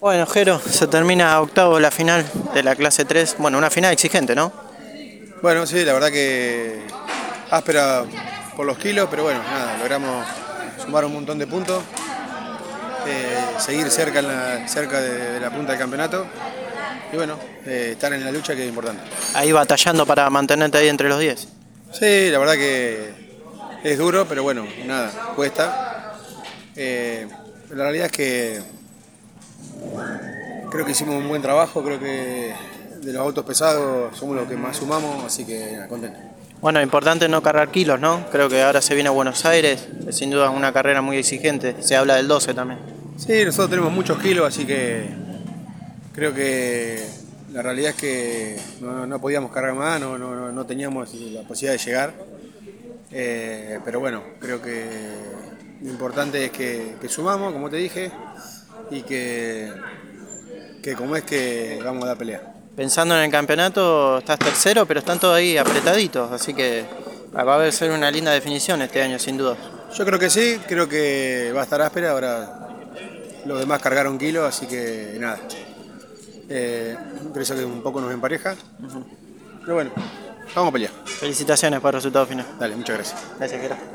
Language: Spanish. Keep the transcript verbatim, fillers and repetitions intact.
Bueno, Jero, se termina octavo la final de la clase tres. Bueno, una final exigente, ¿no? Bueno, sí, la verdad que áspera por los kilos, pero bueno, nada, logramos sumar un montón de puntos, eh, seguir cerca, en la, cerca de, de la punta del campeonato y bueno, eh, estar en la lucha que es importante. Ahí batallando para mantenerte ahí entre los diez. Sí, la verdad que es duro, pero bueno, nada, cuesta. Eh, la realidad es que creo que hicimos un buen trabajo, creo que de los autos pesados somos los que más sumamos, así que nada, contento. Bueno, importante no cargar kilos, ¿no? Creo que ahora se viene a Buenos Aires, es sin duda una carrera muy exigente. Se habla del doce también. Sí, nosotros tenemos muchos kilos, así que creo que la realidad es que no, no podíamos cargar más, no, no, no teníamos la posibilidad de llegar. Eh, pero bueno, creo que lo importante es que, que sumamos, como te dije, y que, que como es que vamos a dar pelea. Pensando en el campeonato, estás tercero, pero están todos ahí apretaditos, así que va a ser una linda definición este año, sin duda. Yo creo que sí, creo que va a estar áspera, ahora los demás cargaron kilos, así que nada. Eh, creo que un poco nos empareja, uh-huh. Pero bueno, vamos a pelear. Felicitaciones por el resultado final. Dale, muchas gracias. Gracias, Jero.